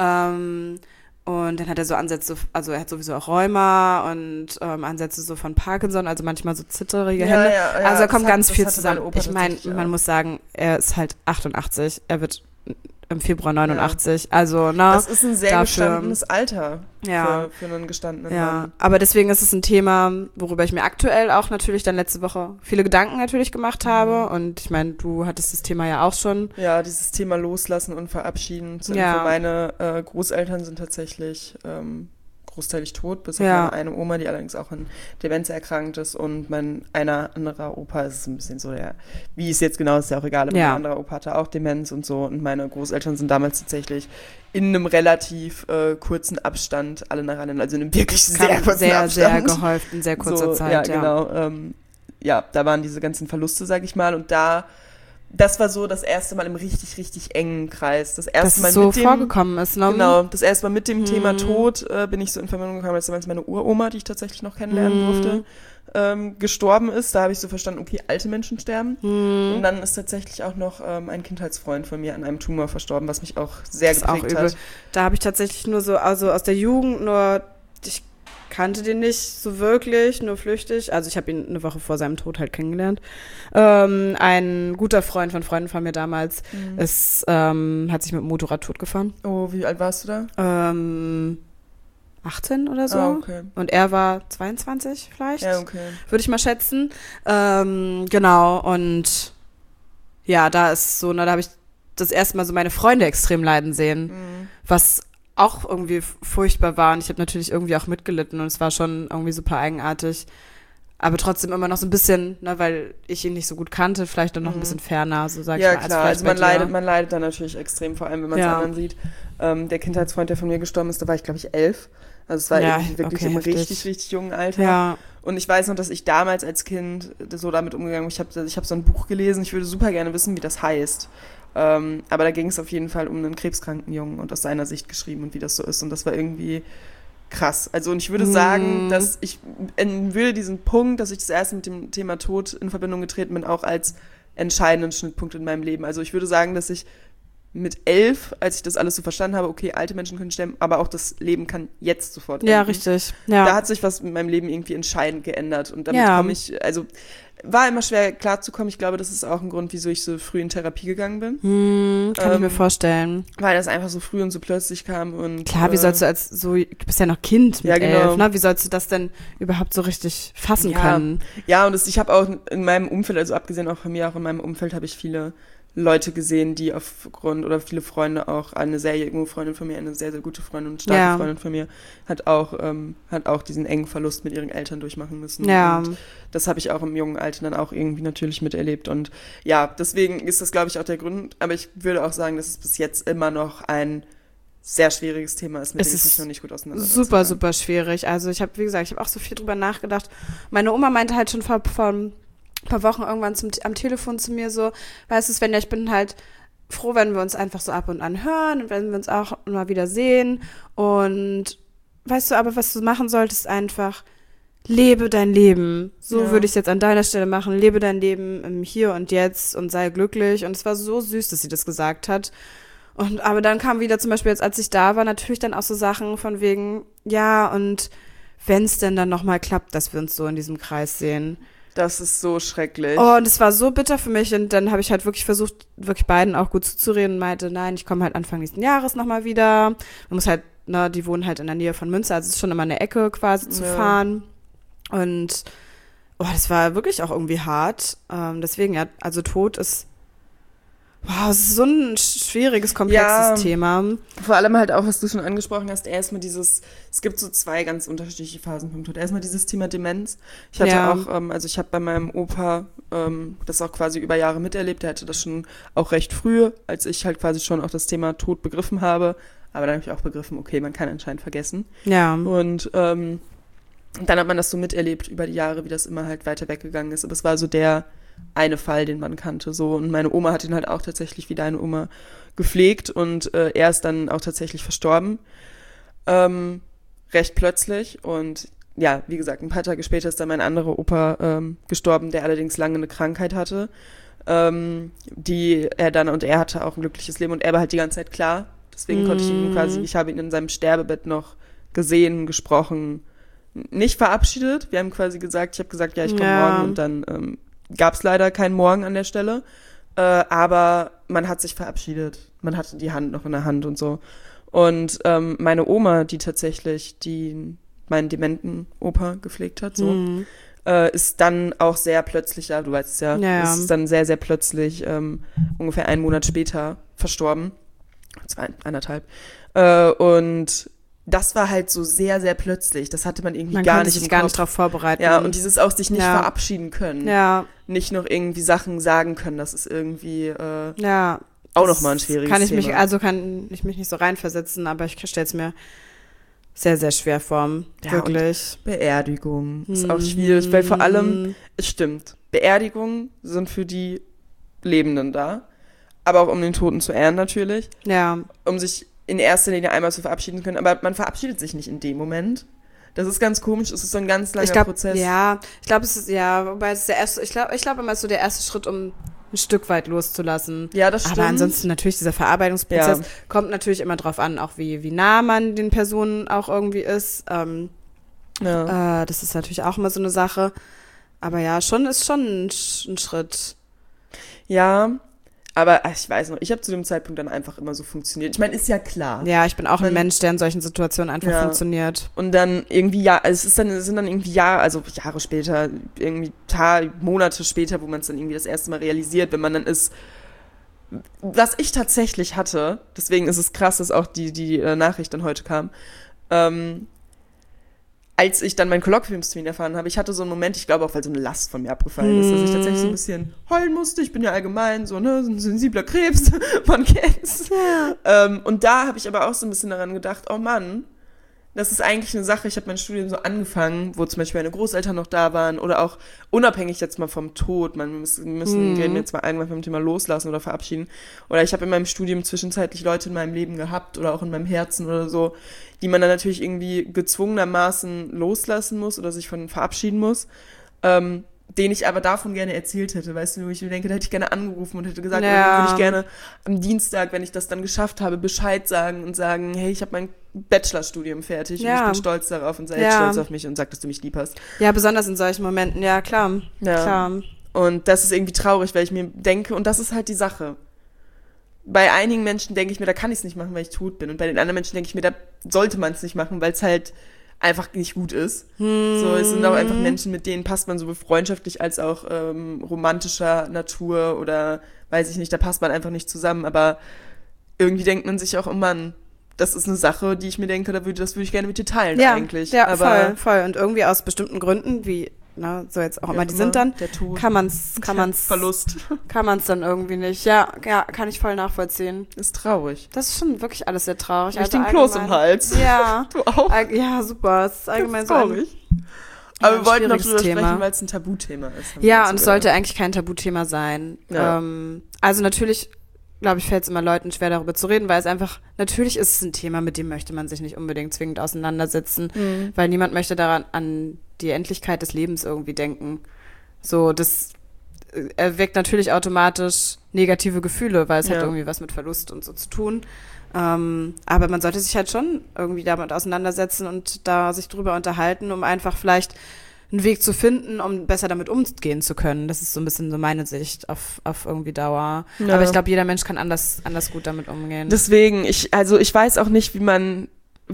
Und dann hat er so Ansätze, also er hat sowieso auch Rheuma und Ansätze so von Parkinson, also manchmal so zitterige Hände. Ja, also da kommt ganz viel zusammen. Ich meine, man muss sagen, er ist halt 88, er wird im Februar 89, also das ist ein sehr gestandenes Alter für einen gestandenen Mann. Aber deswegen ist es ein Thema, worüber ich mir aktuell auch natürlich dann letzte Woche viele Gedanken natürlich gemacht habe, und ich meine, du hattest das Thema ja auch schon. Ja, dieses Thema Loslassen und Verabschieden. Meine Großeltern sind tatsächlich großteilig tot, bis auf meine eine Oma, die allerdings auch an Demenz erkrankt ist, und mein anderer Opa ist ein bisschen so wie es jetzt genau ist, ja auch egal, aber mein anderer Opa hatte auch Demenz und so, und meine Großeltern sind damals tatsächlich in einem relativ kurzen Abstand alle nacheinander, also in einem wirklich sehr kurzen Abstand. Sehr gehäuft in sehr kurzer Zeit, genau. Da waren diese ganzen Verluste, sag ich mal, und das war so das erste Mal im richtig, richtig engen Kreis. Das erste Mal so vorgekommen ist, ne? Genau, das erste Mal mit dem Thema Tod bin ich so in Verbindung gekommen, als damals meine Uroma, die ich tatsächlich noch kennenlernen durfte, gestorben ist. Da habe ich so verstanden, okay, alte Menschen sterben. Und dann ist tatsächlich auch noch ein Kindheitsfreund von mir an einem Tumor verstorben, was mich auch sehr geprägt hat. Da habe ich tatsächlich nur so, also aus der Jugend ich kannte den nicht so wirklich, nur flüchtig. Also ich habe ihn eine Woche vor seinem Tod halt kennengelernt. Ein guter Freund von Freunden von mir damals hat sich mit dem Motorrad totgefahren. Oh, wie alt warst du da? 18 oder so. Okay. Und er war 22 vielleicht. Ja, okay. Würde ich mal schätzen. Genau, und ja, da ist so, da habe ich das erste Mal so meine Freunde extrem leiden sehen, was auch irgendwie furchtbar war. Und ich habe natürlich irgendwie auch mitgelitten und es war schon irgendwie super eigenartig. Aber trotzdem immer noch so ein bisschen, ne, weil ich ihn nicht so gut kannte, vielleicht dann noch ein bisschen ferner, so sag ich mal. Ja, klar, also man leidet dann natürlich extrem, vor allem wenn man es anderen sieht. Der Kindheitsfreund, der von mir gestorben ist, da war ich, glaube ich, 11. Also es war wirklich im richtig jungen Alter. Ja. Und ich weiß noch, dass ich damals als Kind so damit umgegangen bin. Ich hab so ein Buch gelesen, ich würde super gerne wissen, wie das heißt. Aber da ging es auf jeden Fall um einen krebskranken Jungen und aus seiner Sicht geschrieben und wie das so ist. Und das war irgendwie krass. Also und ich würde sagen, dass ich würde diesen Punkt, dass ich das erste mit dem Thema Tod in Verbindung getreten bin, auch als entscheidenden Schnittpunkt in meinem Leben. Also ich würde sagen, dass ich mit 11, als ich das alles so verstanden habe, okay, alte Menschen können sterben, aber auch das Leben kann jetzt sofort enden. Ja, richtig. Ja. Da hat sich was mit meinem Leben irgendwie entscheidend geändert und damit komme ich, also war immer schwer klarzukommen. Ich glaube, das ist auch ein Grund, wieso ich so früh in Therapie gegangen bin. Kann ich mir vorstellen. Weil das einfach so früh und so plötzlich kam und klar, wie sollst du du bist ja noch Kind mit 11, ne? Wie sollst du das denn überhaupt so richtig fassen können? Ja, und ich habe auch in meinem Umfeld, also abgesehen auch von mir, auch in meinem Umfeld habe ich viele Leute gesehen, die oder viele Freunde auch, eine sehr junge Freundin von mir, eine sehr, sehr gute Freundin und starke Freundin von mir, hat auch diesen engen Verlust mit ihren Eltern durchmachen müssen. Ja. Und das habe ich auch im jungen Alter dann auch irgendwie natürlich miterlebt. Und ja, deswegen ist das, glaube ich, auch der Grund. Aber ich würde auch sagen, dass es bis jetzt immer noch ein sehr schwieriges Thema ist, mit dem ich mich noch nicht gut auseinandersetze. Super, super schwierig. Also ich habe, wie gesagt, ich habe auch so viel drüber nachgedacht. Meine Oma meinte halt schon vor ein paar Wochen irgendwann am Telefon zu mir so, weißt du, Svenja, ich bin halt froh, wenn wir uns einfach so ab und an hören und wenn wir uns auch mal wieder sehen und weißt du, aber was du machen solltest, einfach lebe dein Leben. So würde ich es jetzt an deiner Stelle machen. Lebe dein Leben im Hier und Jetzt und sei glücklich. Und es war so süß, dass sie das gesagt hat. Aber dann kam wieder zum Beispiel jetzt, als ich da war, natürlich dann auch so Sachen von wegen, ja, und wenn es denn dann nochmal klappt, dass wir uns so in diesem Kreis sehen. Das ist so schrecklich. Oh, und es war so bitter für mich. Und dann habe ich halt wirklich versucht, wirklich beiden auch gut zuzureden und meinte, nein, ich komme halt Anfang nächsten Jahres nochmal wieder. Man muss halt, die wohnen halt in der Nähe von Münster, also es ist schon immer eine Ecke quasi zu fahren. Und das war wirklich auch irgendwie hart. Deswegen, ja, also Tod ist, es ist so ein schwieriges, komplexes Thema. Vor allem halt auch, was du schon angesprochen hast, erstmal es gibt so 2 ganz unterschiedliche Phasen vom Tod. Erstmal dieses Thema Demenz. Ich hatte auch, ich habe bei meinem Opa das auch quasi über Jahre miterlebt. Der hatte das schon auch recht früh, als ich halt quasi schon auch das Thema Tod begriffen habe. Aber dann habe ich auch begriffen, okay, man kann anscheinend vergessen. Ja. Und dann hat man das so miterlebt über die Jahre, wie das immer halt weiter weggegangen ist. Aber es war so der eine Fall, den man kannte, so. Und meine Oma hat ihn halt auch tatsächlich wie deine Oma gepflegt und er ist dann auch tatsächlich verstorben. Recht plötzlich und ja, wie gesagt, ein paar Tage später ist dann mein anderer Opa gestorben, der allerdings lange eine Krankheit hatte, er hatte auch ein glückliches Leben und er war halt die ganze Zeit klar. Deswegen konnte ich ihn quasi, ich habe ihn in seinem Sterbebett noch gesehen, gesprochen, nicht verabschiedet. Wir haben quasi gesagt, ich habe gesagt, ja, ich komme morgen und dann gab es leider keinen Morgen an der Stelle, aber man hat sich verabschiedet. Man hatte die Hand noch in der Hand und so. Und meine Oma, die tatsächlich meinen dementen Opa gepflegt hat, ist dann auch sehr plötzlich, du weißt es ist dann sehr, sehr plötzlich ungefähr 1 Monat später verstorben. 1,5. Und das war halt so sehr, sehr plötzlich. Das hatte man irgendwie gar nicht im Kopf. Gar nicht drauf vorbereiten. Ja, und dieses auch sich nicht verabschieden können. Ja. Nicht noch irgendwie Sachen sagen können. Das ist irgendwie auch nochmal ein schwieriges Thema. Kann ich mich nicht so reinversetzen, aber ich stelle es mir sehr, sehr schwer vor. Wirklich. Beerdigung ist auch schwierig, weil vor allem, es stimmt, Beerdigungen sind für die Lebenden da, aber auch um den Toten zu ehren natürlich. Ja. Um sich in erster Linie einmal zu verabschieden können, aber man verabschiedet sich nicht in dem Moment. Das ist ganz komisch, es ist so ein ganz langer Prozess. Ja, ich glaube, es ist, wobei es ist der erste, ich glaube immer, es ist so der erste Schritt, um ein Stück weit loszulassen. Ja, das stimmt. Aber ansonsten natürlich dieser Verarbeitungsprozess kommt natürlich immer drauf an, auch wie nah man den Personen auch irgendwie ist. Das ist natürlich auch immer so eine Sache. Aber ja, ist schon ein Schritt. Ja, Aber ich weiß noch, ich habe zu dem Zeitpunkt dann einfach immer so funktioniert. Ich meine, ist ja klar. Ja, ich bin auch ein Mensch, der in solchen Situationen einfach funktioniert. Und dann irgendwie, es sind dann irgendwie Jahre später, irgendwie Monate später, wo man es dann irgendwie das erste Mal realisiert, wenn man dann ist. Was ich tatsächlich hatte, deswegen ist es krass, dass auch die Nachricht dann heute kam, als ich dann meinen Kolloquiumstermin erfahren habe, ich hatte so einen Moment, ich glaube auch, weil so eine Last von mir abgefallen ist, dass ich tatsächlich so ein bisschen heulen musste. Ich bin ja allgemein so, ne, so ein sensibler Krebs, man kennt's. Ja. Und da habe ich aber auch so ein bisschen daran gedacht, oh Mann, das ist eigentlich eine Sache, ich habe mein Studium so angefangen, wo zum Beispiel meine Großeltern noch da waren oder auch unabhängig jetzt mal vom Tod, wir reden jetzt mal irgendwann vom Thema loslassen oder verabschieden. Oder ich habe in meinem Studium zwischenzeitlich Leute in meinem Leben gehabt oder auch in meinem Herzen oder so, die man dann natürlich irgendwie gezwungenermaßen loslassen muss oder sich von verabschieden muss, den ich aber davon gerne erzählt hätte, weißt du, wo ich mir denke, da hätte ich gerne angerufen und hätte gesagt, würde ich gerne am Dienstag, wenn ich das dann geschafft habe, Bescheid sagen und sagen, hey, ich habe mein Bachelorstudium fertig und ich bin stolz darauf und sei jetzt stolz auf mich und sag, dass du mich lieb hast. Ja, besonders in solchen Momenten, ja, klar. Und das ist irgendwie traurig, weil ich mir denke, und das ist halt die Sache. Bei einigen Menschen denke ich mir, da kann ich es nicht machen, weil ich tot bin. Und bei den anderen Menschen denke ich mir, da sollte man es nicht machen, weil es halt einfach nicht gut ist. So, es sind auch einfach Menschen, mit denen passt man sowohl freundschaftlich als auch romantischer Natur oder weiß ich nicht, da passt man einfach nicht zusammen. Aber irgendwie denkt man sich auch, oh Mann, das ist eine Sache, die ich mir denke, das würde ich gerne mit dir teilen eigentlich. Ja, aber voll. Und irgendwie aus bestimmten Gründen, wie so jetzt auch immer, die sind dann, kann man's Verlust. Kann man's dann irgendwie nicht. Ja, kann ich voll nachvollziehen. Ist traurig. Das ist schon wirklich alles sehr traurig. Ich also den Kloß im Hals. Ja. Du auch? Ja, super. Es ist allgemein das ist traurig. Aber wir wollten noch drüber sprechen, weil es ein Tabuthema ist. Ja, und es sollte eigentlich kein Tabuthema sein. Ja. Also natürlich, glaube ich, fällt es immer Leuten schwer, darüber zu reden, weil es einfach, natürlich ist es ein Thema, mit dem möchte man sich nicht unbedingt zwingend auseinandersetzen, weil niemand möchte daran an die Endlichkeit des Lebens irgendwie denken. So, das erweckt natürlich automatisch negative Gefühle, weil es hat irgendwie was mit Verlust und so zu tun. Aber man sollte sich halt schon irgendwie damit auseinandersetzen und da sich drüber unterhalten, um einfach vielleicht einen Weg zu finden, um besser damit umgehen zu können. Das ist so ein bisschen so meine Sicht auf irgendwie Dauer. Ja. Aber ich glaube, jeder Mensch kann anders gut damit umgehen. Deswegen, ich weiß auch nicht, wie man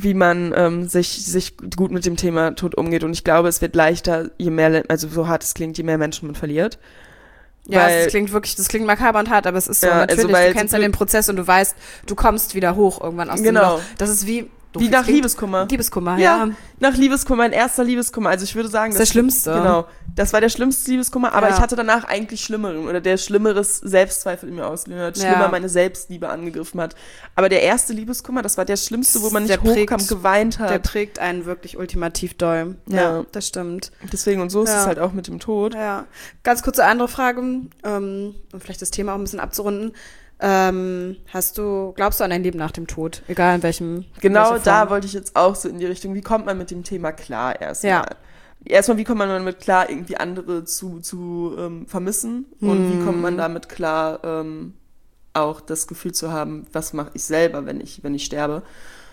sich gut mit dem Thema Tod umgeht. Und ich glaube, es wird leichter, je mehr, also so hart es klingt, je mehr Menschen man verliert. Ja, das klingt makaber und hart, aber es ist so. Natürlich, du kennst dann den Prozess und du weißt, du kommst wieder hoch irgendwann aus dem Loch. Das ist wie nach Liebeskummer. Liebeskummer, ja. Nach Liebeskummer, ein erster Liebeskummer. Also ich würde sagen, das ist der schlimmste. Genau. Das war der schlimmste Liebeskummer, aber ich hatte danach eigentlich Schlimmeren oder der Schlimmeres Selbstzweifel in mir ausgelöst hat, schlimmer meine Selbstliebe angegriffen hat. Aber der erste Liebeskummer, das war der schlimmste, wo man nicht hochkam, geweint hat. Der prägt einen wirklich ultimativ doll. Ja, das stimmt. Deswegen, und so ist es halt auch mit dem Tod. Ja. Ganz kurze andere Frage, um vielleicht das Thema auch ein bisschen abzurunden. Glaubst du an ein Leben nach dem Tod? Egal in welchem. Genau, da wollte ich jetzt auch so in die Richtung. Wie kommt man mit dem Thema klar erstmal? Ja. Erstmal, wie kommt man damit klar, irgendwie andere zu vermissen? Und wie kommt man damit klar, auch das Gefühl zu haben, was mache ich selber, wenn ich sterbe?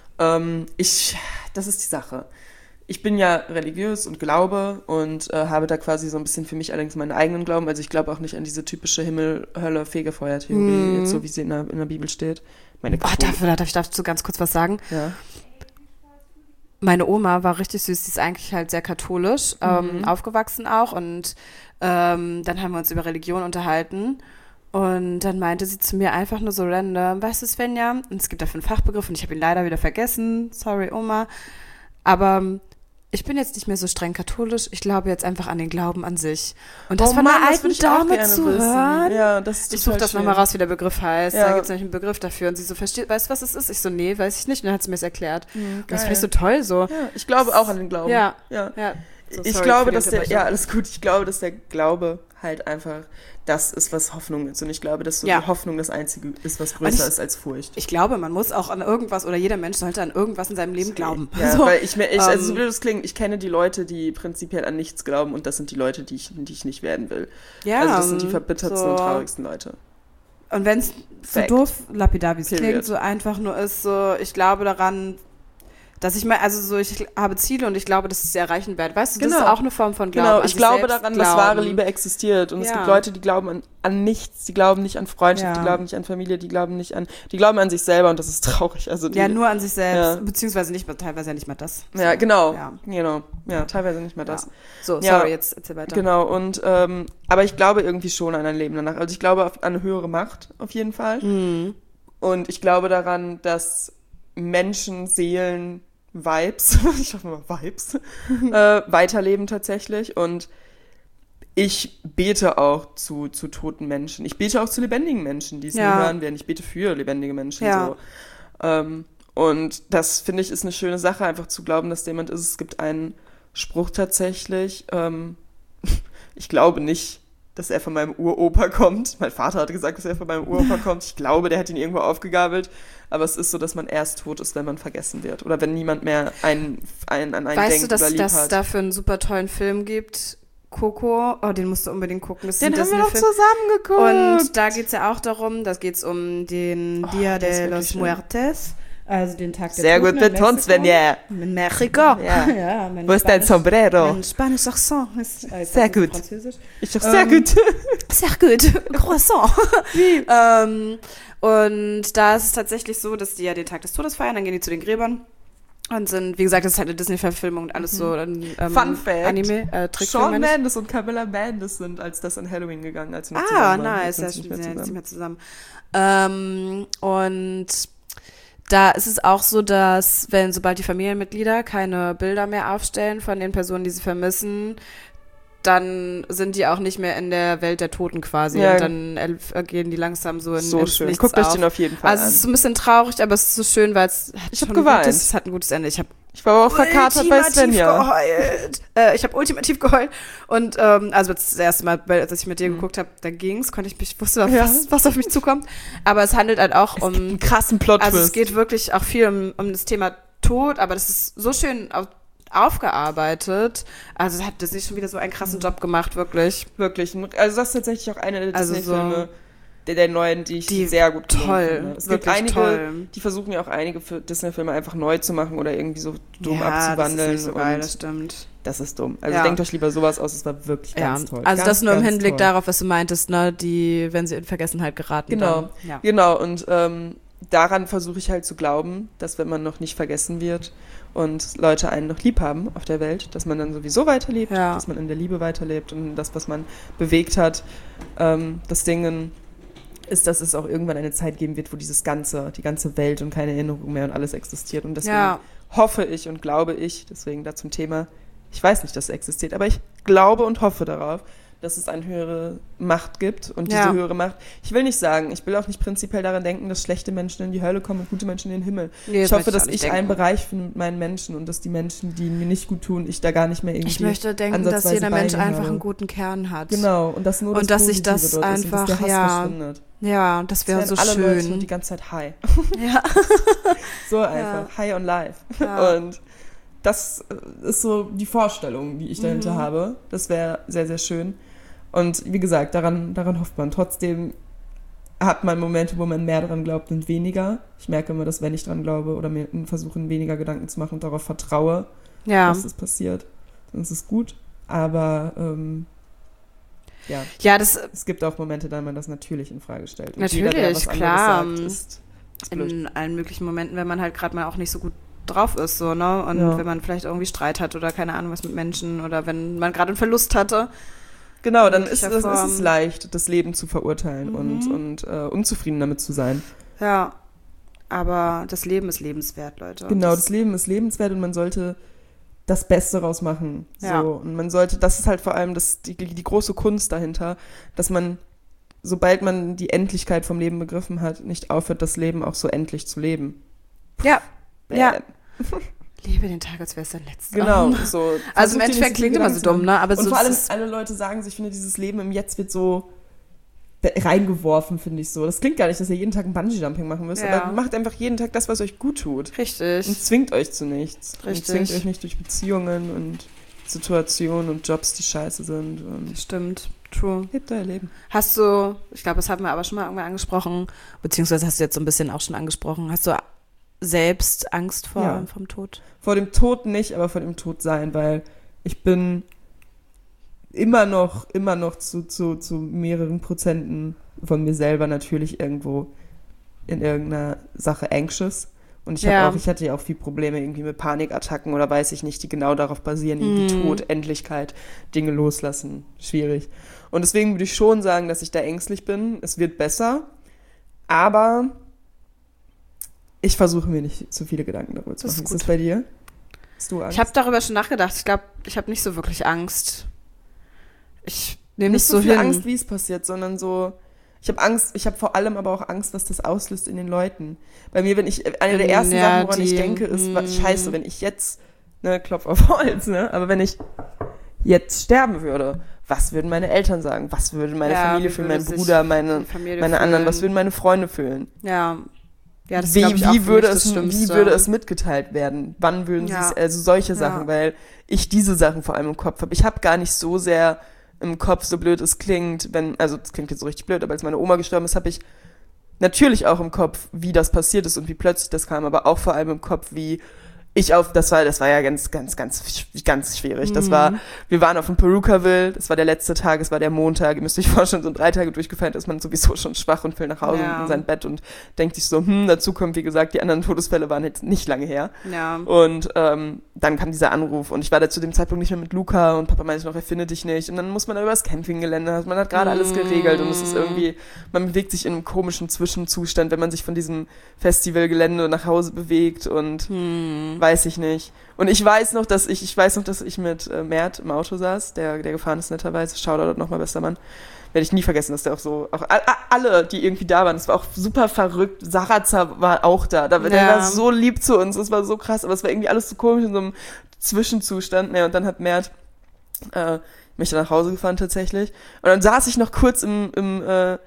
Das ist die Sache. Ich bin ja religiös und glaube und habe da quasi so ein bisschen für mich allerdings meinen eigenen Glauben. Also ich glaube auch nicht an diese typische Himmel-Hölle-Fegefeuer-Theorie, jetzt so wie sie in der Bibel steht. Darf ich dazu ganz kurz was sagen? Ja. Meine Oma war richtig süß, die ist eigentlich halt sehr katholisch, aufgewachsen auch. Und dann haben wir uns über Religion unterhalten. Und dann meinte sie zu mir einfach nur so random, weißt du, Svenja, und es gibt dafür einen Fachbegriff und ich habe ihn leider wieder vergessen, sorry Oma, aber ich bin jetzt nicht mehr so streng katholisch, ich glaube jetzt einfach an den Glauben an sich. Und das von einer alten Dame zu hören, ja, das ist ich suche das nochmal raus, wie der Begriff heißt, da gibt es nämlich einen Begriff dafür. Und sie so, weißt du, was es ist? Ich so, nee, weiß ich nicht. Und dann hat sie mir es erklärt. Das finde ich so toll so. Ja, ich glaube auch an den Glauben. Ja. So, ich glaube, dass alles gut, ich glaube, dass der Glaube halt einfach das ist, was Hoffnung ist. Und ich glaube, dass so die Hoffnung das Einzige ist, was größer ist als Furcht. Ich glaube, man muss auch an irgendwas, oder jeder Mensch sollte an irgendwas in seinem Leben glauben. Ja, so. Weil also so blöd es klingt, ich kenne die Leute, die prinzipiell an nichts glauben und das sind die Leute, die ich nicht werden will. Ja, also das sind die verbittertsten und traurigsten Leute. Und wenn es so doof lapidar wie es klingt, so einfach nur ist, so, ich glaube daran, Dass ich mal, also so, ich habe Ziele und ich glaube, dass ich sie erreichen werde. Weißt du, das Genau. ist auch eine Form von Glauben. Genau, ich glaube daran, dass wahre Liebe existiert. Und es gibt Leute, die glauben an nichts, die glauben nicht an Freundschaft, die glauben nicht an Familie, die glauben an sich selber und das ist traurig. Also nur an sich selbst, beziehungsweise nicht mal, teilweise ja nicht mal das. Ja, genau. Ja, teilweise nicht mal das. Ja. So, sorry, jetzt erzähl weiter. Genau, und aber ich glaube irgendwie schon an ein Leben danach. Also ich glaube an eine höhere Macht, auf jeden Fall. Mhm. Und ich glaube daran, dass Menschen, Seelen, Vibes, ich hoffe mal Vibes, weiterleben tatsächlich. Und ich bete auch zu toten Menschen. Ich bete auch zu lebendigen Menschen, die es nie hören werden. Ich bete für lebendige Menschen. Ja. So. Und das, finde ich, ist eine schöne Sache, einfach zu glauben, dass jemand ist. Es gibt einen Spruch tatsächlich, ich glaube nicht, dass er von meinem Uropa kommt. Mein Vater hat gesagt, dass er von meinem Uropa kommt. Ich glaube, der hat ihn irgendwo aufgegabelt. Aber es ist so, dass man erst tot ist, wenn man vergessen wird. Oder wenn niemand mehr an einen denkt oder lieb hat. Weißt du, dass das dafür einen super tollen Film gibt? Coco, den musst du unbedingt gucken. Den haben wir doch zusammen geguckt. Und da geht's ja auch darum, da geht's um den Dia de los Muertes. Also den Tag der Sehr Toten gut betont, Svenja. In Mexiko. Ja. Wo ist dein Sombrero? Mein Spanisch Accent. Sehr gut. Französisch. Ich doch sehr gut. Sehr gut. Croissant. Und da ist es tatsächlich so, dass die ja den Tag des Todes feiern, dann gehen die zu den Gräbern und sind, wie gesagt, das ist halt eine Disney-Verfilmung und alles so Fun Fact. Anime, Shawn Mendes und Camilla Mendes sind als das an Halloween gegangen, als sie noch zusammen waren. Nice, ja, stimmt, sie nicht mehr zusammen. Und da ist es auch so, dass sobald die Familienmitglieder keine Bilder mehr aufstellen von den Personen, die sie vermissen, dann sind die auch nicht mehr in der Welt der Toten quasi. Ja. Und dann gehen die langsam so ins schön. Nichts Guckt euch auf. den auf jeden Fall an. Also es ist ein bisschen traurig, aber es ist so schön, weil es hat geweint. Es hat ein gutes Ende. Ich war aber auch verkatert bei Svenja. Geheult. Ich habe ultimativ geheult. Und also das erste Mal, als ich mit dir geguckt habe, da ging's, wusste, was auf mich zukommt. Aber es handelt halt auch um einen krassen Plot-Twist. Also es geht wirklich auch viel um das Thema Tod, aber das ist so schön aufgearbeitet. Also hat Disney schon wieder so einen krassen Job gemacht, wirklich. Wirklich. Also das ist tatsächlich auch eine der Disney-Filme, der neuen, die ich sehr gut finde. Es gibt einige, die versuchen ja auch einige Disney-Filme einfach neu zu machen oder irgendwie so dumm abzuwandeln. Das ist nicht so geil, das stimmt. Das ist dumm. Also denkt euch lieber sowas aus, es war wirklich ganz toll. Also ganz, das nur im Hinblick toll. darauf, was du meintest, ne, wenn sie in Vergessenheit geraten. Genau, dann, genau. Und daran versuche ich halt zu glauben, dass wenn man noch nicht vergessen wird und Leute einen noch lieb haben auf der Welt, dass man dann sowieso weiterlebt, dass man in der Liebe weiterlebt und das, was man bewegt hat, das Ding ist, dass es auch irgendwann eine Zeit geben wird, wo die ganze Welt und keine Erinnerung mehr und alles existiert. Und deswegen hoffe ich und glaube ich, deswegen da zum Thema, ich weiß nicht, dass es existiert, aber ich glaube und hoffe darauf, dass es eine höhere Macht gibt und diese höhere Macht, ich will auch nicht prinzipiell daran denken, dass schlechte Menschen in die Hölle kommen und gute Menschen in den Himmel. Nee, ich hoffe, dass ich einen Bereich finde mit meinen Menschen und dass die Menschen, die mir nicht gut tun, ich da gar nicht mehr irgendwie Ich möchte denken, dass jeder Mensch einfach einen guten Kern hat. Genau, und dass nur das dass sich das dort einfach, ist und dass der Hass verschwindet. Ja, das wäre so alle schön. Leute die ganze Zeit high. Ja. So einfach, high on life. Ja. Und das ist so die Vorstellung, die ich dahinter habe. Das wäre sehr, sehr schön. Und wie gesagt, daran hofft man. Trotzdem hat man Momente, wo man mehr daran glaubt und weniger. Ich merke immer, dass wenn ich dran glaube oder mir versuche, weniger Gedanken zu machen und darauf vertraue, dass es passiert, dann ist es gut. Aber es gibt auch Momente, da man das natürlich in Frage stellt. Und natürlich, jeder, der was klar. Sagt, ist blöd. In allen möglichen Momenten, wenn man halt gerade mal auch nicht so gut drauf ist, so, ne? Und wenn man vielleicht irgendwie Streit hat oder keine Ahnung was mit Menschen oder wenn man gerade einen Verlust hatte. Genau, dann ist es leicht, das Leben zu verurteilen und unzufrieden damit zu sein. Ja, aber das Leben ist lebenswert, Leute. Genau, das Leben ist lebenswert und man sollte das Beste raus machen. Ja. So. Und man sollte, das ist halt vor allem die große Kunst dahinter, dass man, sobald man die Endlichkeit vom Leben begriffen hat, nicht aufhört, das Leben auch so endlich zu leben. Ja, ja. Lebe den Tag, als wäre es dein letzter. Genau, so. Also im Endeffekt klingt immer so dumm, ne? Aber und so vor allem, alle Leute sagen sich, ich finde, dieses Leben im Jetzt wird so reingeworfen, finde ich so. Das klingt gar nicht, dass ihr jeden Tag ein Bungee-Jumping machen müsst, aber macht einfach jeden Tag das, was euch gut tut. Richtig. Und zwingt euch zu nichts. Richtig. Und zwingt euch nicht durch Beziehungen und Situationen und Jobs, die scheiße sind. Und stimmt. True. Lebt euer Leben. Hast du, ich glaube, das haben wir aber schon mal irgendwann angesprochen, beziehungsweise hast du jetzt so ein bisschen auch schon angesprochen, hast du selbst Angst vom Tod? Vor dem Tod nicht, aber vor dem Todsein, weil ich bin immer noch zu mehreren Prozenten von mir selber natürlich irgendwo in irgendeiner Sache anxious. Und ich hatte ja auch viel Probleme irgendwie mit Panikattacken oder weiß ich nicht, die genau darauf basieren, irgendwie Tod, Endlichkeit, Dinge loslassen, schwierig. Und deswegen würde ich schon sagen, dass ich da ängstlich bin. Es wird besser, aber ich versuche mir nicht zu viele Gedanken darüber zu machen. Ist das bei dir? Hast du Angst? Ich habe darüber schon nachgedacht. Ich glaube, ich habe nicht so wirklich Angst. Ich nehme nicht es so viel hin. Angst, wie es passiert, sondern so, ich habe Angst, ich habe vor allem aber auch Angst, was das auslöst in den Leuten. Bei mir, eine der ersten Sachen, woran ich denke, ist, scheiße, wenn ich jetzt, Klopf auf Holz, aber wenn ich jetzt sterben würde, was würden meine Eltern sagen? Was würde meine Familie fühlen, mein Bruder, meine anderen, was würden meine Freunde fühlen? Ja, das wie würde es mitgeteilt werden? Wann würden sie es, also solche Sachen, weil ich diese Sachen vor allem im Kopf habe. Ich habe gar nicht so sehr im Kopf, so blöd es klingt, das klingt jetzt so richtig blöd, aber als meine Oma gestorben ist, habe ich natürlich auch im Kopf, wie das passiert ist und wie plötzlich das kam, aber auch vor allem im Kopf, wie das war ja ganz, ganz, ganz, ganz schwierig. Wir waren auf dem Perukaville, das war der letzte Tag, es war der Montag, ihr müsst euch vorstellen, so 3 Tage durchgefallen ist man sowieso schon schwach und will nach Hause in sein Bett und denkt sich so, dazu kommt, wie gesagt, die anderen Todesfälle waren jetzt nicht lange her. Ja. Und dann kam dieser Anruf und ich war da zu dem Zeitpunkt nicht mehr mit Luca und Papa meinte noch, er findet dich nicht und dann muss man da über das Campinggelände, man hat gerade alles geregelt und es ist irgendwie, man bewegt sich in einem komischen Zwischenzustand, wenn man sich von diesem Festivalgelände nach Hause bewegt und weiß ich nicht. Und ich weiß noch, dass ich mit Mert im Auto saß, der gefahren ist netterweise, Shoutout nochmal, bester Mann. Werde ich nie vergessen, dass der auch so, auch alle, die irgendwie da waren, das war auch super verrückt. Sarazar war auch da. Der war so lieb zu uns, das war so krass, aber es war irgendwie alles so komisch in so einem Zwischenzustand. Und dann hat Mert mich dann nach Hause gefahren tatsächlich. Und dann saß ich noch kurz im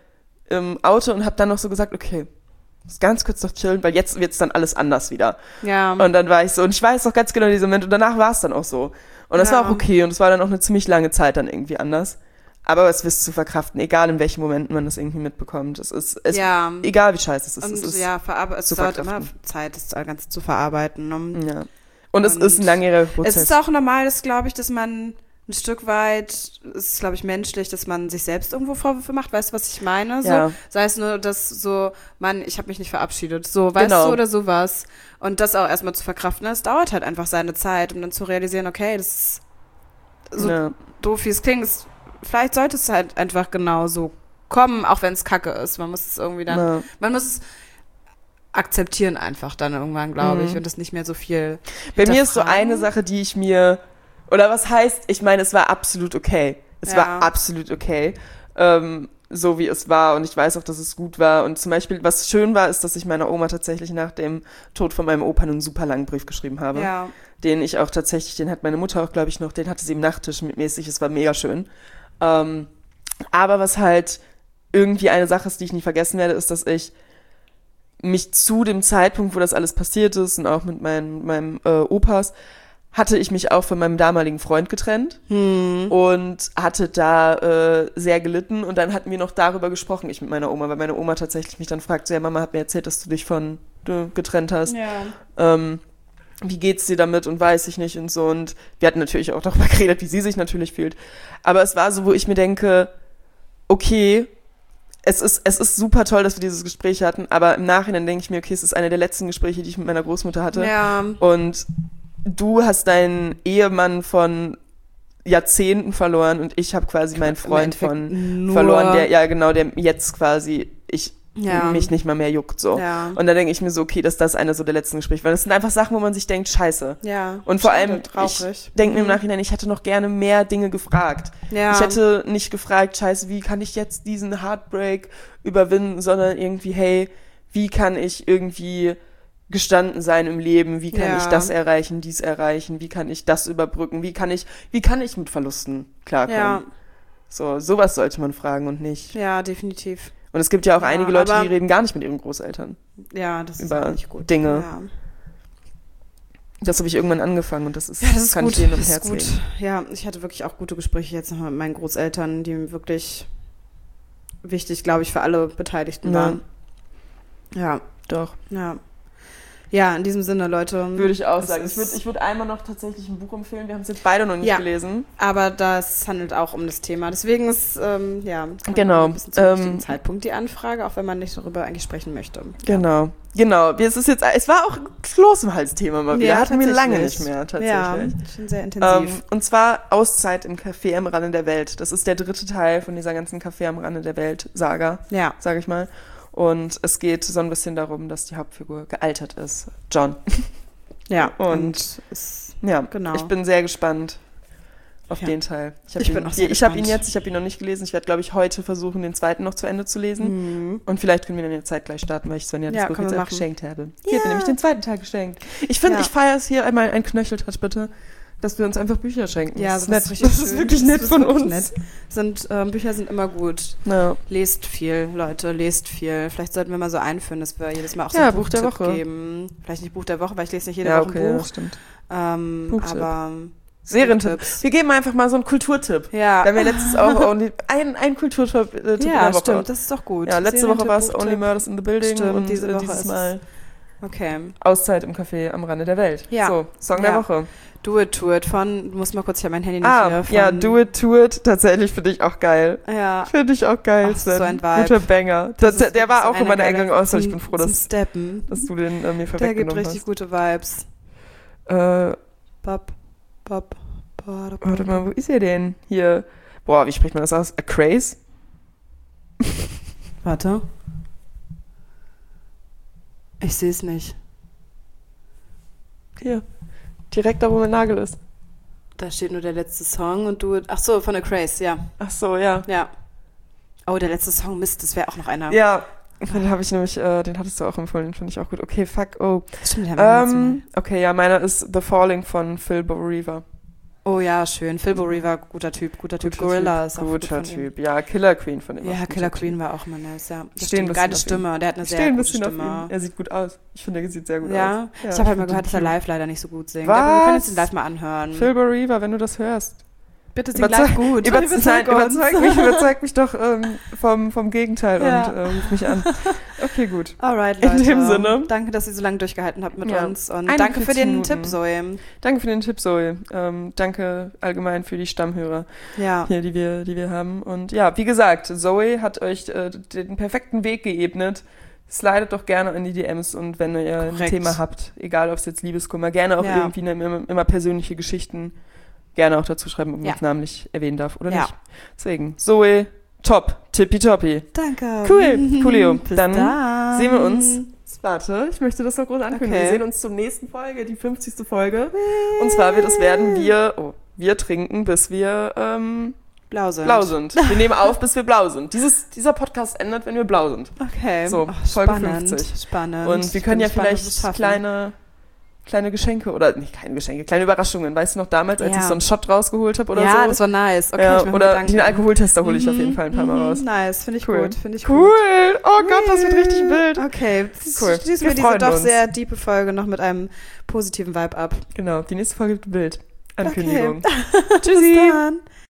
Auto und habe dann noch so gesagt, okay, muss ganz kurz noch chillen, weil jetzt wird's dann alles anders wieder. Ja. Und dann war ich so, und ich weiß noch ganz genau diesen Moment, und danach war es dann auch so. Und das war auch okay, und es war dann auch eine ziemlich lange Zeit dann irgendwie anders. Aber es ist zu verkraften, egal in welchen Momenten man das irgendwie mitbekommt. Egal wie scheiße es ist. Und es dauert immer Zeit, das Ganze zu verarbeiten. Ne? Ja. Und es ist ein langjähriger Prozess. Es ist auch normal, glaube ich, dass man ein Stück weit, es ist, glaube ich, menschlich, dass man sich selbst irgendwo Vorwürfe macht. Weißt du, was ich meine? Ja. So, sei es nur, dass so, ich habe mich nicht verabschiedet. So, weißt du, oder sowas. Und das auch erstmal zu verkraften, es dauert halt einfach seine Zeit, um dann zu realisieren, okay, das ist so doof, wie es klingt, vielleicht sollte es halt einfach genau so kommen, auch wenn es kacke ist. Man muss es irgendwie dann, man muss es akzeptieren einfach dann irgendwann, glaube ich, und das nicht mehr so viel Bei mir ist so eine Sache, die ich mir, oder was heißt, ich meine, es war absolut okay. Es war absolut okay, so wie es war, und ich weiß auch, dass es gut war. Und zum Beispiel, was schön war, ist, dass ich meiner Oma tatsächlich nach dem Tod von meinem Opa einen super langen Brief geschrieben habe. Ja. Den ich auch tatsächlich, den hat meine Mutter auch, glaube ich, noch, den hatte sie im Nachttisch mitmäßig, es war mega schön. Aber was halt irgendwie eine Sache ist, die ich nie vergessen werde, ist, dass ich mich zu dem Zeitpunkt, wo das alles passiert ist und auch mit meinem Opas, hatte ich mich auch von meinem damaligen Freund getrennt und hatte da sehr gelitten, und dann hatten wir noch darüber gesprochen, ich mit meiner Oma, weil meine Oma tatsächlich mich dann fragte, ja, Mama hat mir erzählt, dass du dich getrennt hast. Ja. Wie geht's dir damit und weiß ich nicht und so, und wir hatten natürlich auch darüber geredet, wie sie sich natürlich fühlt, aber es war so, wo ich mir denke, okay, es ist super toll, dass wir dieses Gespräch hatten, aber im Nachhinein denke ich mir, okay, es ist eine der letzten Gespräche, die ich mit meiner Großmutter hatte, und du hast deinen Ehemann von Jahrzehnten verloren und ich habe quasi meinen Freund verloren, der jetzt quasi mich nicht mal mehr juckt, so. Ja. Und da denke ich mir so, okay, dass das einer so der letzten Gespräche, weil das sind einfach Sachen, wo man sich denkt, scheiße. Ja. Und vor allem, ich denke mir im Nachhinein, ich hätte noch gerne mehr Dinge gefragt. Ja. Ich hätte nicht gefragt, scheiße, wie kann ich jetzt diesen Heartbreak überwinden, sondern irgendwie, hey, wie kann ich irgendwie gestanden sein im Leben, wie kann ich das erreichen, dies erreichen, wie kann ich das überbrücken, wie kann ich mit Verlusten klarkommen. Ja. Sowas sollte man fragen und nicht. Ja, definitiv. Und es gibt ja auch einige Leute, die reden gar nicht mit ihren Großeltern. Ja, das ist über auch nicht gut. Dinge. Ja. Das habe ich irgendwann angefangen und das kann gut. ich jedem ums Herz legen. Ja, ich hatte wirklich auch gute Gespräche jetzt noch mit meinen Großeltern, die wirklich wichtig, glaube ich, für alle Beteiligten waren. Ja. Doch. Ja. Ja, in diesem Sinne, Leute. Würde ich auch sagen. Ich würd einmal noch tatsächlich ein Buch empfehlen. Wir haben es jetzt beide noch nicht gelesen. Aber das handelt auch um das Thema. Deswegen ist, genau. Ein bisschen zum richtigen Zeitpunkt die Anfrage, auch wenn man nicht darüber eigentlich sprechen möchte. Genau. Es war auch ein Kloß im Hals-Thema mal wieder. Ja, hatten wir lange nicht mehr, tatsächlich. Ja, schon sehr intensiv. Und zwar Auszeit im Café am Rande der Welt. Das ist der 3. Teil von dieser ganzen Café am Rande der Welt-Saga, sage ich mal. Und es geht so ein bisschen darum, dass die Hauptfigur gealtert ist. John. Ja. Und genau. Ich bin sehr gespannt auf den Teil. Ich habe ihn noch nicht gelesen. Ich werde, glaube ich, heute versuchen, den 2. noch zu Ende zu lesen. Und vielleicht können wir dann in der Zeit gleich starten, weil ich Svenja das Buch jetzt auch geschenkt habe. Hier hat mir nämlich den 2. Teil geschenkt. Ich finde, ich feiere es hier einmal ein Knöcheltouch, bitte, dass wir uns einfach Bücher schenken. Ja, das ist nett. Das ist wirklich nett von uns. Bücher sind immer gut. Ja. Lest viel, Leute, lest viel. Vielleicht sollten wir mal so einführen, dass wir jedes Mal auch so ein Buch der Buchtipp Woche geben. Vielleicht nicht Buch der Woche, weil ich lese nicht jede Woche ein Buch. Ja, stimmt. Aber Serientipps. Wir geben einfach mal so einen Kulturtipp. Ja. Wir haben ja letztens auch ein Kulturtipp in der Woche. Stimmt, das ist doch gut. Ja, letzte Woche war es Only Murders in the Building. Stimmt, und diese Woche dieses Mal okay. Auszeit im Café am Rande der Welt. Ja. So, Song der Woche. Do It, To It von, du musst mal kurz, ich habe mein Handy nicht hier. Do It, To It, tatsächlich finde ich auch geil. Ja. Finde ich auch geil. So ein Vibe. Guter Banger. Der war auch in meiner Eingang aus, ich bin froh, dass du den mir vorweggenommen hast. Der gibt richtig gute Vibes. Warte mal, wo ist er denn? Hier. Boah, wie spricht man das aus? A Craze? Warte. Ich sehe es nicht. Hier. Direkt da, wo mein Nagel ist. Da steht nur der letzte Song und du... Ach so, von A Craze, ja. Ach so, ja. Ja. Oh, der letzte Song, Mist, das wäre auch noch einer. Ja, den habe ich nämlich, den hattest du auch empfohlen, den finde ich auch gut. Okay, fuck, oh. Stimmt, ja. Okay, ja, meiner ist The Falling von Phil Boeriva. Oh ja, schön. Phil Boeriva, guter Typ. Gorilla ist auch guter Typ. Ja, Killer Queen von ihm. Ja, Killer Queen war auch mal nice, ja. Geile Stimme, der hat eine sehr gute Stimme. Er sieht gut aus. Ich finde, er sieht sehr gut aus. Ja, ich habe halt mal gehört, dass er live leider nicht so gut singt. Was? Aber wir können uns den live mal anhören. Phil Boeriva, wenn du das hörst. Bitte sing live gut. Überzeug mich doch vom Gegenteil und ruf mich an. Okay, gut. Alright, Leute. In dem Sinne. Danke, dass ihr so lange durchgehalten habt mit uns. Und 41 danke für den Minuten. Tipp, Zoe. Danke für den Tipp, Zoe. Danke allgemein für die Stammhörer hier, die wir haben. Und ja, wie gesagt, Zoe hat euch den perfekten Weg geebnet. Slidet doch gerne in die DMs und wenn ihr ein Thema habt, egal ob es jetzt Liebeskummer, gerne auch irgendwie immer persönliche Geschichten, gerne auch dazu schreiben, ob man es namentlich erwähnen darf oder nicht. Deswegen, Zoe, top, tippitoppi. Danke. Coolio. Bis dann sehen wir uns. Warte, ich möchte das noch groß ankündigen. Okay. Wir sehen uns zur nächsten Folge, die 50. Folge. Und zwar werden wir trinken, bis wir blau sind. Wir nehmen auf, bis wir blau sind. Dieser Podcast endet, wenn wir blau sind. Okay. So, Folge 50. Spannend. Und wir können ja vielleicht kleine Geschenke oder nicht keine Geschenke, kleine Überraschungen. Weißt du noch damals, als ich so einen Shot rausgeholt habe oder so? Ja, das war nice. Okay, oder den Alkoholtester hole ich auf jeden Fall ein paar Mal raus. Nice, finde ich gut. Cool. Oh Gott, das wird richtig wild. Okay, cool. Schließen wir diese doch sehr diepe Folge noch mit einem positiven Vibe ab. Genau, die nächste Folge wird wild. Ankündigung. Okay. Tschüssi. Bis dann.